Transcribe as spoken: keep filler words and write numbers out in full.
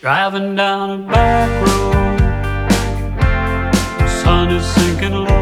Driving down a back road, the sun is sinking low.